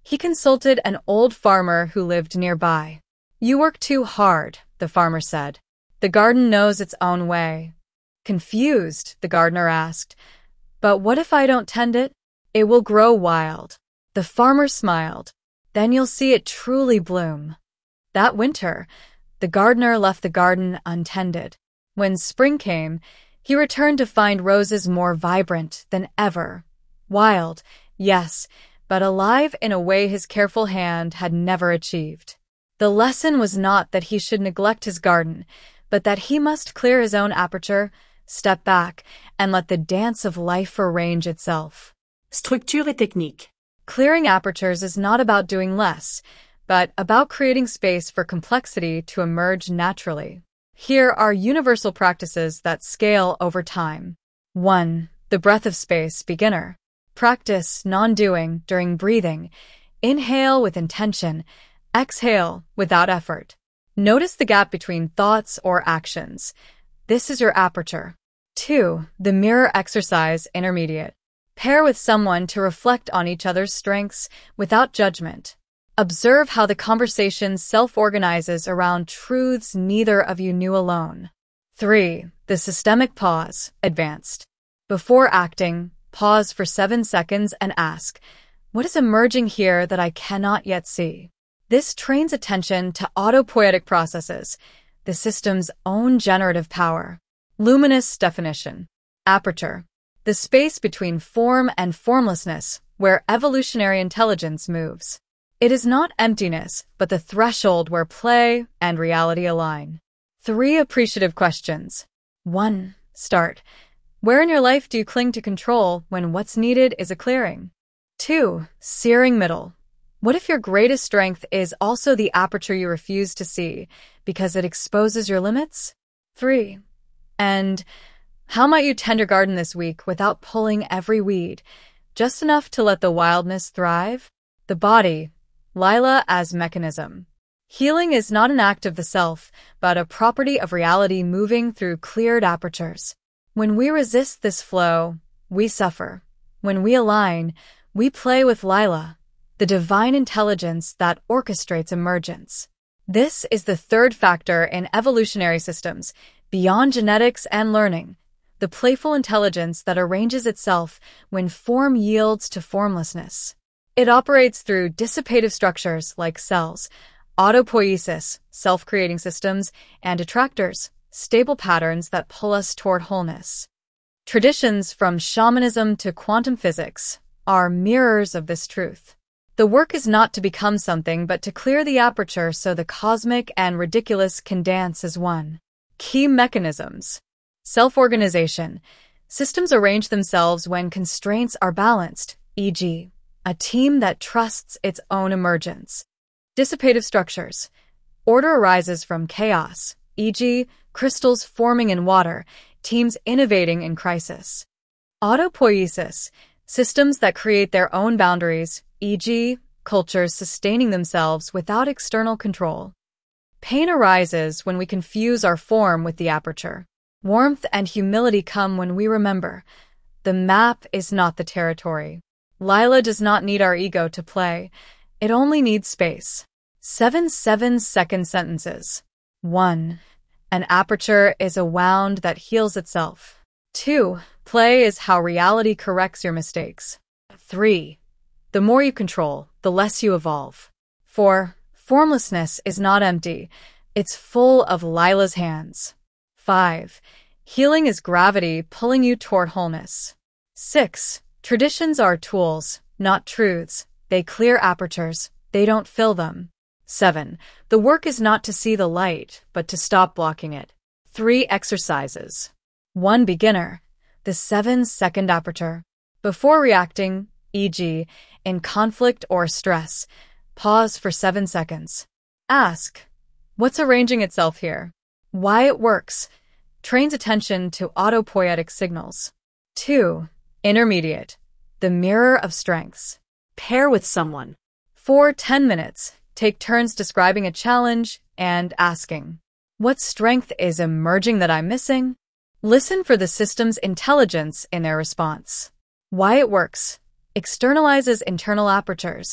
He consulted an old farmer who lived nearby. "You work too hard," the farmer said. "The garden knows its own way." Confused, the gardener asked, "But what if I don't tend it? It will grow wild." The farmer smiled. "Then you'll see it truly bloom." That winter, the gardener left the garden untended. When spring came, he returned to find roses more vibrant than ever. Wild, yes, but alive in a way his careful hand had never achieved. The lesson was not that he should neglect his garden, but that he must clear his own aperture, step back, and let the dance of life arrange itself. Structure et technique. Clearing apertures is not about doing less, but about creating space for complexity to emerge naturally. Here are universal practices that scale over time. one. The breath of space, beginner. Practice non-doing during breathing. Inhale with intention. Exhale without effort. Notice the gap between thoughts or actions. This is your aperture. two. The mirror exercise, intermediate. Pair with someone to reflect on each other's strengths without judgment. Observe how the conversation self-organizes around truths neither of you knew alone. three. The systemic pause, advanced. Before acting, pause for seven seconds and ask, "What is emerging here that I cannot yet see?" This trains attention to autopoietic processes, the system's own generative power. Luminous definition. Aperture. The space between form and formlessness, where evolutionary intelligence moves. It is not emptiness, but the threshold where play and reality align. Three appreciative questions. one. Start. Where in your life do you cling to control when what's needed is a clearing? two. Searing middle. What if your greatest strength is also the aperture you refuse to see because it exposes your limits? three. And how might you tend your garden this week without pulling every weed, just enough to let the wildness thrive? The body, Lila as mechanism. Healing is not an act of the self, but a property of reality moving through cleared apertures. When we resist this flow, we suffer. When we align, we play with Lila, the divine intelligence that orchestrates emergence. This is the third factor in evolutionary systems, beyond genetics and learning, the playful intelligence that arranges itself when form yields to formlessness. It operates through dissipative structures like cells, autopoiesis, self-creating systems, and attractors, stable patterns that pull us toward wholeness. Traditions from shamanism to quantum physics are mirrors of this truth. The work is not to become something but to clear the aperture so the cosmic and ridiculous can dance as one. Key mechanisms. Self-organization. Systems arrange themselves when constraints are balanced, for example, a team that trusts its own emergence. Dissipative structures. Order arises from chaos, for example, crystals forming in water, teams innovating in crisis. Autopoiesis. Systems that create their own boundaries, for example, cultures sustaining themselves without external control. Pain arises when we confuse our form with the aperture. Warmth and humility come when we remember. The map is not the territory. Lila does not need our ego to play. It only needs space. Seven seven-second sentences. one. An aperture is a wound that heals itself. two. Play is how reality corrects your mistakes. three. The more you control, the less you evolve. four. Formlessness is not empty. It's full of Lila's hands. five. Healing is gravity pulling you toward wholeness. six. Traditions are tools, not truths. They clear apertures. They don't fill them. seven. The work is not to see the light, but to stop blocking it. Three exercises. one. Beginner. The seven-second aperture. Before reacting, for example, in conflict or stress, pause for seven seconds. Ask, what's arranging itself here? Why it works. Trains attention to autopoietic signals. two. Intermediate. The mirror of strengths. Pair with someone. For ten minutes, take turns describing a challenge and asking, what strength is emerging that I'm missing? Listen for the system's intelligence in their response. Why it works. Externalizes internal apertures.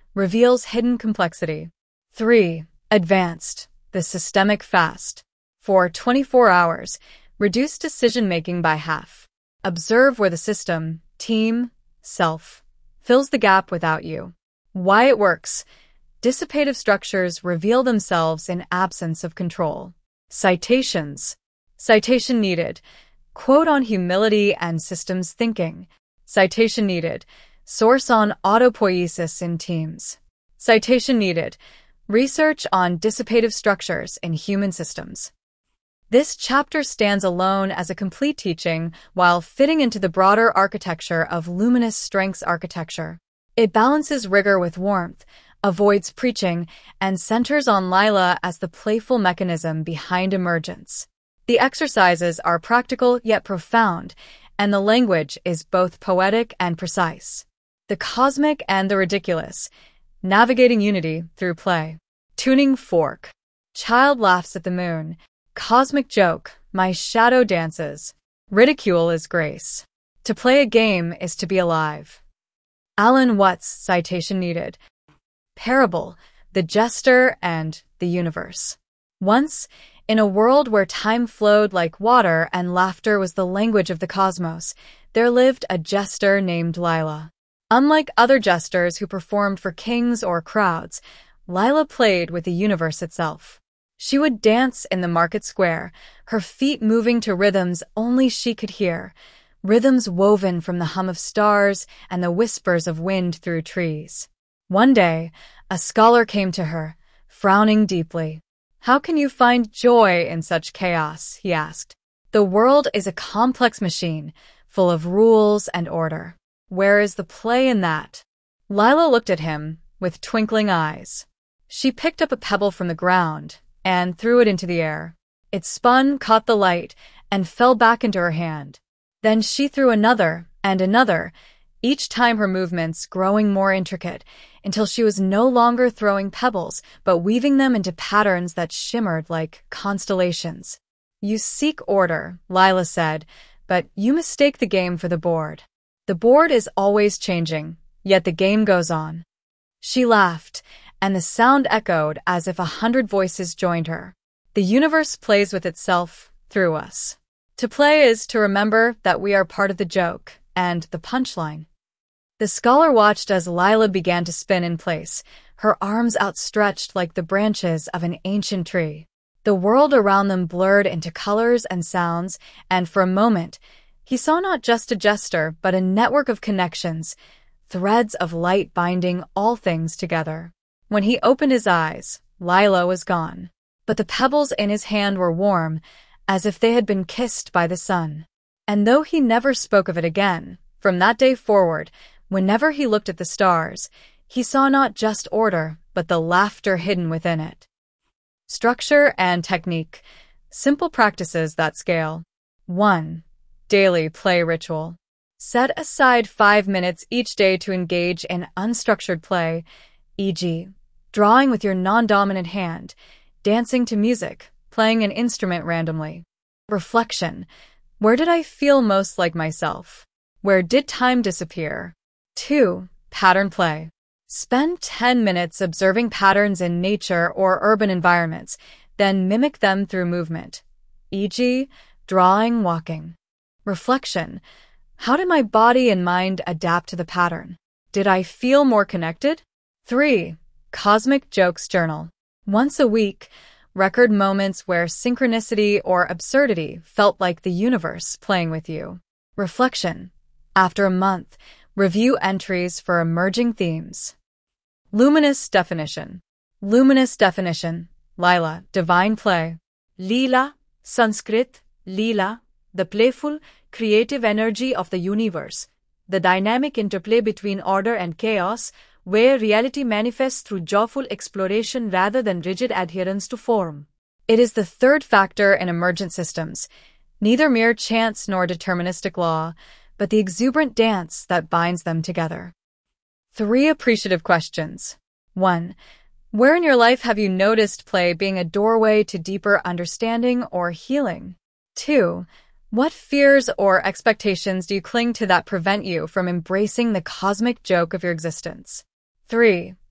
reveals hidden complexity. three. Advanced, the systemic fast. For twenty-four hours, reduce decision-making by half. Observe where the system, team, self, fills the gap without you. Why it works. Dissipative structures reveal themselves in absence of control. Citations. Citation needed. Quote on humility and systems thinking. Citation needed. Source on autopoiesis in teams. Citation needed. Research on dissipative structures in human systems. This chapter stands alone as a complete teaching while fitting into the broader architecture of luminous strengths architecture. It balances rigor with warmth, avoids preaching, and centers on Lila as the playful mechanism behind emergence. The exercises are practical yet profound, and the language is both poetic and precise. The cosmic and the ridiculous, navigating unity through play. Tuning fork. Child laughs at the moon. Cosmic joke, my shadow dances. Ridicule is grace. To play a game is to be alive. Alan Watts, citation needed. Parable, the jester and the universe. Once, in a world where time flowed like water and laughter was the language of the cosmos, there lived a jester named Lila. Unlike other jesters who performed for kings or crowds, Lila played with the universe itself. She would dance in the market square, her feet moving to rhythms only she could hear, rhythms woven from the hum of stars and the whispers of wind through trees. One day, a scholar came to her, frowning deeply. "How can you find joy in such chaos?" he asked. "The world is a complex machine, full of rules and order. Where is the play in that?" Lila looked at him with twinkling eyes. She picked up a pebble from the ground and threw it into the air. It spun, caught the light, and fell back into her hand. Then she threw another and another, each time her movements growing more intricate, until she was no longer throwing pebbles, but weaving them into patterns that shimmered like constellations. "You seek order," Lila said, "but you mistake the game for the board. The board is always changing, yet the game goes on." She laughed, and the sound echoed as if a hundred voices joined her. The universe plays with itself through us. To play is to remember that we are part of the joke and the punchline. The scholar watched as Lila began to spin in place, her arms outstretched like the branches of an ancient tree. The world around them blurred into colors and sounds, and for a moment, he saw not just a jester, but a network of connections, threads of light binding all things together. When he opened his eyes, Lila was gone, but the pebbles in his hand were warm, as if they had been kissed by the sun. And though he never spoke of it again, from that day forward, whenever he looked at the stars, he saw not just order, but the laughter hidden within it. Structure and technique. Simple practices that scale. one. Daily play ritual. Set aside five minutes each day to engage in unstructured play, for example, drawing with your non-dominant hand, dancing to music, playing an instrument randomly. Reflection. Where did I feel most like myself? Where did time disappear? two. Pattern play. Spend ten minutes observing patterns in nature or urban environments, then mimic them through movement, for example, drawing, walking. Reflection. How did my body and mind adapt to the pattern? Did I feel more connected? three. Cosmic Jokes Journal. Once a week, record moments where synchronicity or absurdity felt like the universe playing with you. Reflection. After a month, review entries for emerging themes. Luminous definition. Luminous definition. Lila, divine play. Leela, Sanskrit, Leela, the playful, creative energy of the universe, the dynamic interplay between order and chaos, where reality manifests through joyful exploration rather than rigid adherence to form. It is the third factor in emergent systems, neither mere chance nor deterministic law, but the exuberant dance that binds them together. Three appreciative questions. one. Where in your life have you noticed play being a doorway to deeper understanding or healing? two. What fears or expectations do you cling to that prevent you from embracing the cosmic joke of your existence? three.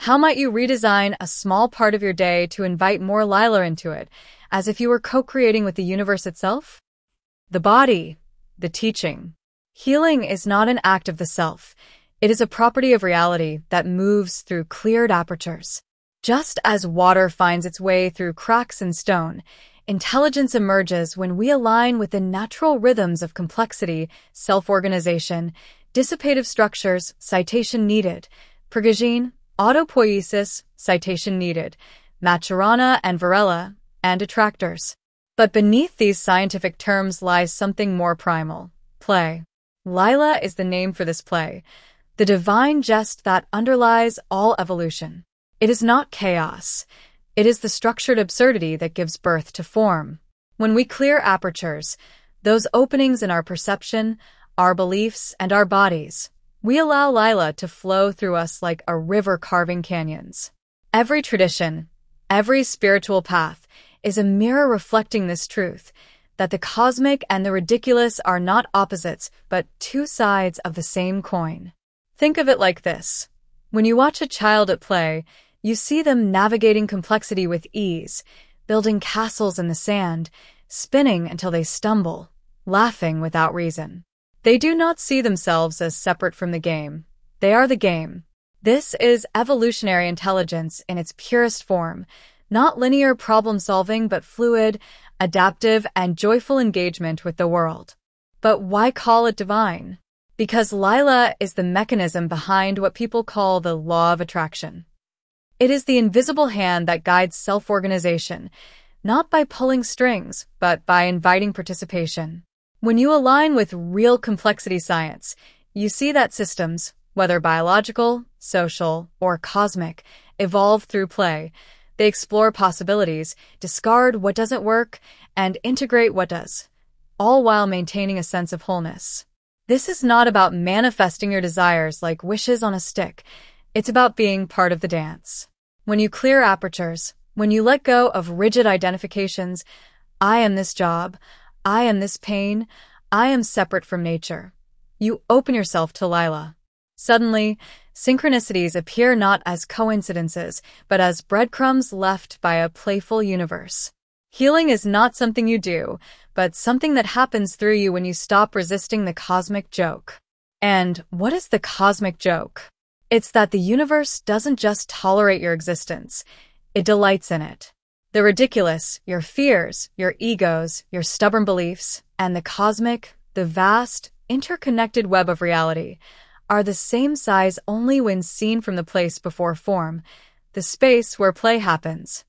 How might you redesign a small part of your day to invite more Lila into it, as if you were co-creating with the universe itself? The body, the teaching. Healing is not an act of the self. It is a property of reality that moves through cleared apertures. Just as water finds its way through cracks in stone, intelligence emerges when we align with the natural rhythms of complexity, self-organization, dissipative structures, citation needed, Prigogine, autopoiesis, citation needed, Maturana and Varela, and attractors. But beneath these scientific terms lies something more primal, play. Lila is the name for this play, the divine jest that underlies all evolution. It is not chaos. It is the structured absurdity that gives birth to form. When we clear apertures, those openings in our perception, our beliefs, and our bodies, we allow Lila to flow through us like a river carving canyons. Every tradition, every spiritual path, is a mirror reflecting this truth, that the cosmic and the ridiculous are not opposites, but two sides of the same coin. Think of it like this. When you watch a child at play, you see them navigating complexity with ease, building castles in the sand, spinning until they stumble, laughing without reason. They do not see themselves as separate from the game. They are the game. This is evolutionary intelligence in its purest form, not linear problem-solving but fluid, adaptive, and joyful engagement with the world. But why call it divine? Because Lila is the mechanism behind what people call the law of attraction. It is the invisible hand that guides self-organization, not by pulling strings, but by inviting participation. When you align with real complexity science, you see that systems, whether biological, social, or cosmic, evolve through play. They explore possibilities, discard what doesn't work, and integrate what does, all while maintaining a sense of wholeness. This is not about manifesting your desires like wishes on a stick. It's about being part of the dance. When you clear apertures, when you let go of rigid identifications, I am this job, I am this pain, I am separate from nature, you open yourself to Lila. Suddenly, synchronicities appear not as coincidences, but as breadcrumbs left by a playful universe. Healing is not something you do, but something that happens through you when you stop resisting the cosmic joke. And what is the cosmic joke? It's that the universe doesn't just tolerate your existence, it delights in it. The ridiculous, your fears, your egos, your stubborn beliefs, and the cosmic, the vast, interconnected web of reality, are the same size only when seen from the place before form, the space where play happens.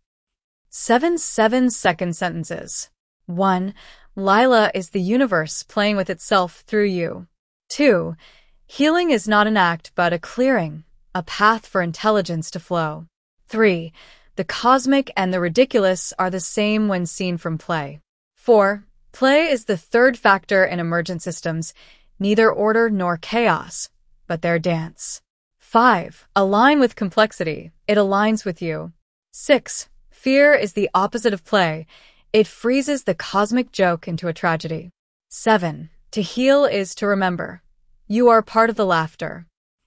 Seven seven-second sentences. One. Lila is the universe playing with itself through you. Two. Healing is not an act but a clearing, a path for intelligence to flow. Three. The cosmic and the ridiculous are the same when seen from play. Four. Play is the third factor in emergent systems, neither order nor chaos, but their dance. Five. Align with complexity. It aligns with you. Six. Fear is the opposite of play. It freezes the cosmic joke into a tragedy. Seven. To heal is to remember. You are part of the laughter.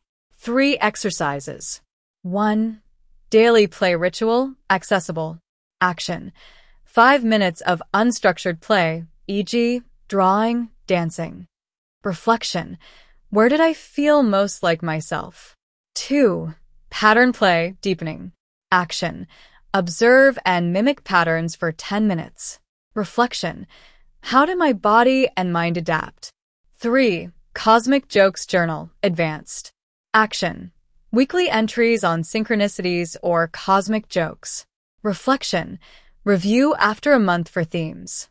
Three exercises. One. Daily play ritual, accessible. Action. Five minutes of unstructured play, for example, drawing, dancing. Reflection. Where did I feel most like myself? Two. Pattern play, deepening. Action. Observe and mimic patterns for ten minutes. Reflection. How did my body and mind adapt? Three. Cosmic Jokes Journal, advanced. Action. Weekly entries on synchronicities or cosmic jokes. Reflection. Review after a month for themes.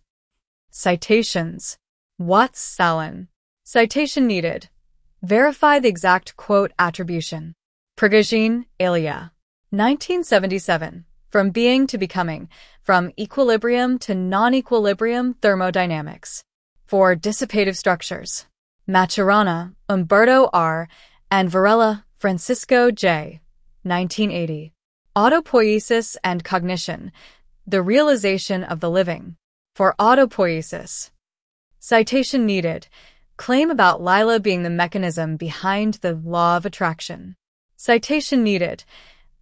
Citations. Watts Salin. Citation needed. Verify the exact quote attribution. Prigogine, Ilya. nineteen seventy-seven. From Being to Becoming, From Equilibrium to Non-Equilibrium Thermodynamics. For Dissipative Structures. Maturana, Umberto R., and Varela, Francisco J. nineteen eighty. Autopoiesis and Cognition, The Realization of the Living. For Autopoiesis. Citation needed. Claim about Lila being the mechanism behind the law of attraction. Citation needed.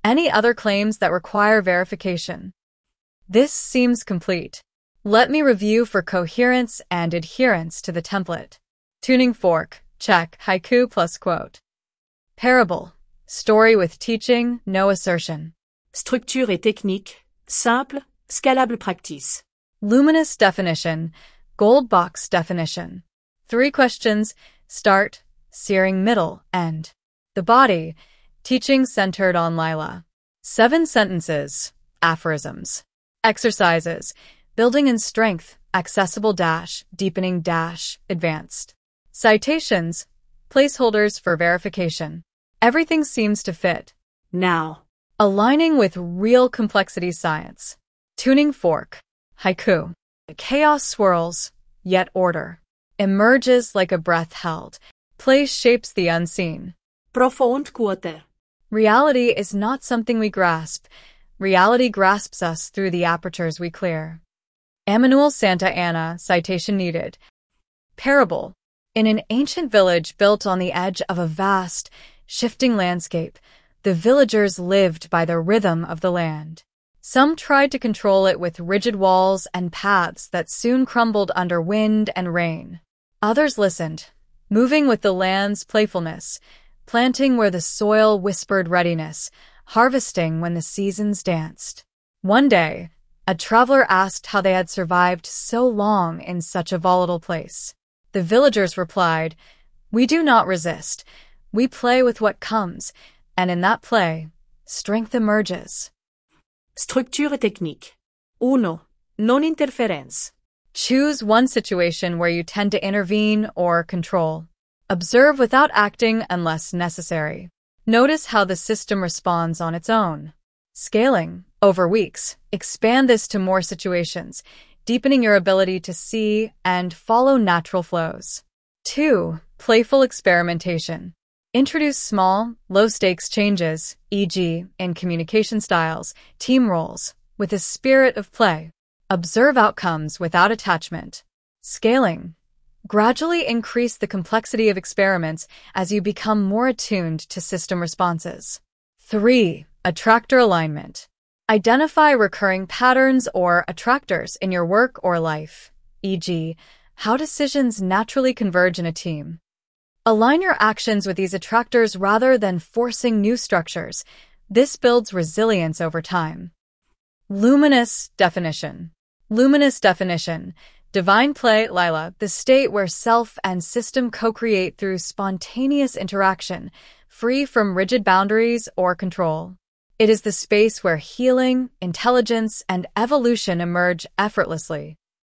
Any other claims that require verification? This seems complete. Let me review for coherence and adherence to the template. Tuning fork, check, haiku plus quote. Parable, story with teaching, no assertion. Structure et technique, simple, scalable practice. Luminous definition, gold box definition. Three questions, start, searing middle, end. The body, teaching centered on Lila. Seven sentences, aphorisms. Exercises, building in strength, accessible dash, deepening dash, advanced. Citations, placeholders for verification. Everything seems to fit. Now. Aligning with real complexity science. Tuning fork, haiku. Chaos swirls, yet order. Emerges like a breath held. Play shapes the unseen. Profound quote. Reality is not something we grasp. Reality grasps us through the apertures we clear. Emmanuel Santa Anna, citation needed. Parable. In an ancient village built on the edge of a vast, shifting landscape, the villagers lived by the rhythm of the land. Some tried to control it with rigid walls and paths that soon crumbled under wind and rain. Others listened, moving with the land's playfulness, planting where the soil whispered readiness, harvesting when the seasons danced. One day, a traveler asked how they had survived so long in such a volatile place. The villagers replied, "We do not resist. We play with what comes, and in that play, strength emerges." Structure et technique. Uno. Non-interference. Choose one situation where you tend to intervene or control. Observe without acting unless necessary. Notice how the system responds on its own. Scaling. Over weeks, expand this to more situations, deepening your ability to see and follow natural flows. Two. Playful experimentation. Introduce small, low-stakes changes, for example, in communication styles, team roles, with a spirit of play. Observe outcomes without attachment. Scaling. Gradually increase the complexity of experiments as you become more attuned to system responses. Three. Attractor alignment. Identify recurring patterns or attractors in your work or life, for example, how decisions naturally converge in a team. Align your actions with these attractors rather than forcing new structures. This builds resilience over time. Luminous definition. Luminous definition. Divine play, Lila, the state where self and system co-create through spontaneous interaction, free from rigid boundaries or control. It is the space where healing, intelligence, and evolution emerge effortlessly.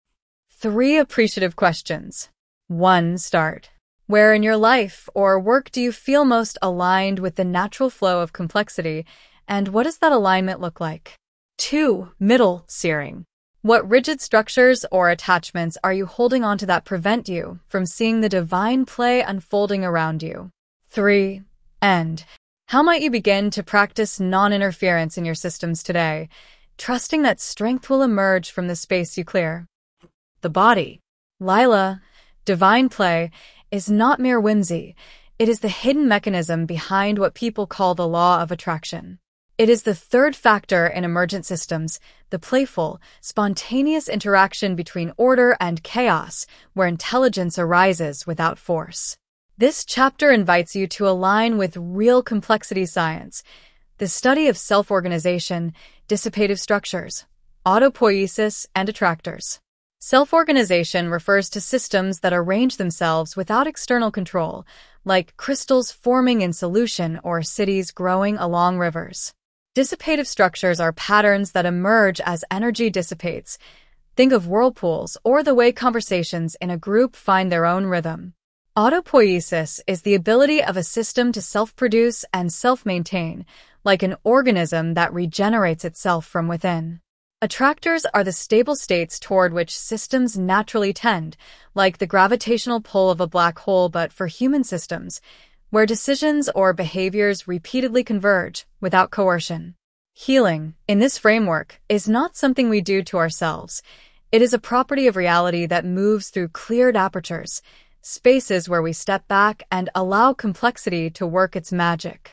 Three appreciative questions. One. Start. Where in your life or work do you feel most aligned with the natural flow of complexity, and what does that alignment look like? Two. Middle searing. What rigid structures or attachments are you holding onto that prevent you from seeing the divine play unfolding around you? Three. End. How might you begin to practice non-interference in your systems today, trusting that strength will emerge from the space you clear? The body. Lila, divine play, is not mere whimsy. It is the hidden mechanism behind what people call the law of attraction. It is the third factor in emergent systems, the playful, spontaneous interaction between order and chaos, where intelligence arises without force. This chapter invites you to align with real complexity science, the study of self-organization, dissipative structures, autopoiesis, and attractors. Self-organization refers to systems that arrange themselves without external control, like crystals forming in solution or cities growing along rivers. Dissipative structures are patterns that emerge as energy dissipates. Think of whirlpools or the way conversations in a group find their own rhythm. Autopoiesis is the ability of a system to self-produce and self-maintain, like an organism that regenerates itself from within. Attractors are the stable states toward which systems naturally tend, like the gravitational pull of a black hole but for human systems, where decisions or behaviors repeatedly converge without coercion. Healing, in this framework, is not something we do to ourselves. It is a property of reality that moves through cleared apertures, spaces where we step back and allow complexity to work its magic.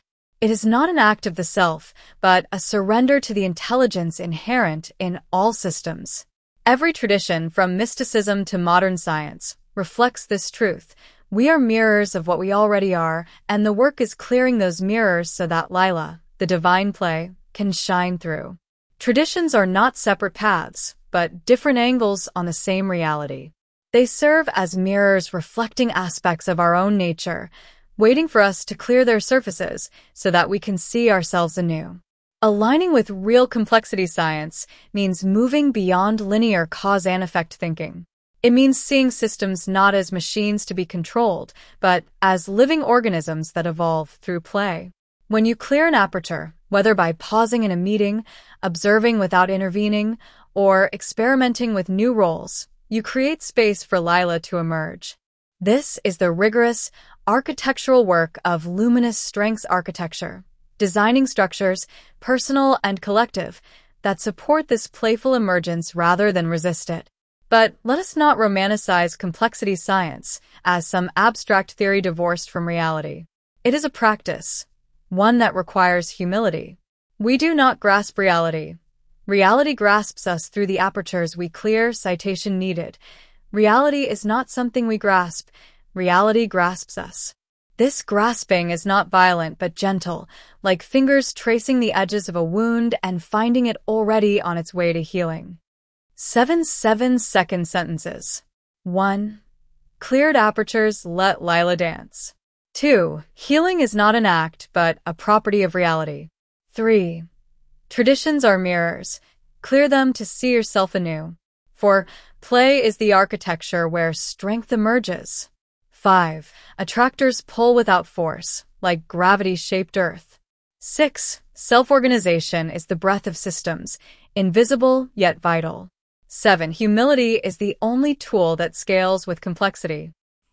It is not an act of the self, but a surrender to the intelligence inherent in all systems. Every tradition, from mysticism to modern science, reflects this truth. We are mirrors of what we already are, and the work is clearing those mirrors so that Lila, the divine play, can shine through. Traditions are not separate paths, but different angles on the same reality. They serve as mirrors reflecting aspects of our own nature, waiting for us to clear their surfaces so that we can see ourselves anew. Aligning with real complexity science means moving beyond linear cause and effect thinking. It means seeing systems not as machines to be controlled, but as living organisms that evolve through play. When you clear an aperture, whether by pausing in a meeting, observing without intervening, or experimenting with new roles, you create space for Lila to emerge. This is the rigorous, architectural work of luminous strengths architecture, designing structures, personal and collective, that support this playful emergence rather than resist it. But let us not romanticize complexity science as some abstract theory divorced from reality. It is a practice, one that requires humility. We do not grasp reality. Reality grasps us through the apertures we clear. Citation needed. Reality is not something we grasp. Reality grasps us. This grasping is not violent but gentle, like fingers tracing the edges of a wound and finding it already on its way to healing. Seven seven-second sentences. one. Cleared apertures, let Lila dance. two. Healing is not an act, but a property of reality. three. Traditions are mirrors. Clear them to see yourself anew. four. Play is the architecture where strength emerges. five. Attractors pull without force, like gravity-shaped Earth. six. Self-organization is the breath of systems, invisible yet vital. seven. Humility is the only tool that scales with complexity.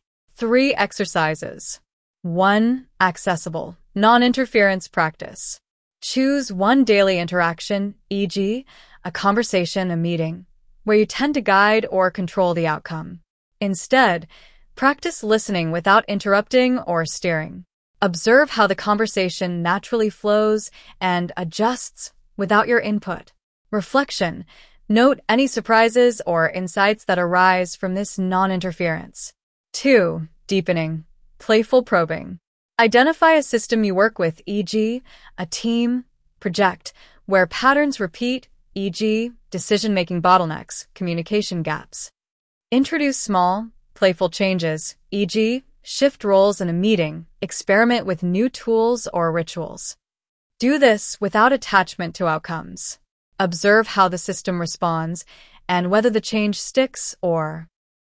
Three exercises. one. Accessible, non-interference practice. Choose one daily interaction, for example, a conversation, a meeting, where you tend to guide or control the outcome. Instead, practice listening without interrupting or steering. Observe how the conversation naturally flows and adjusts without your input. Reflection. Note any surprises or insights that arise from this non-interference. two. Deepening. Playful probing. Identify a system you work with, for example, a team, project, where patterns repeat, for example, decision-making bottlenecks, communication gaps. Introduce small, playful changes, for example, shift roles in a meeting, experiment with new tools or rituals. Do this without attachment to outcomes. Observe how the system responds and whether the change sticks or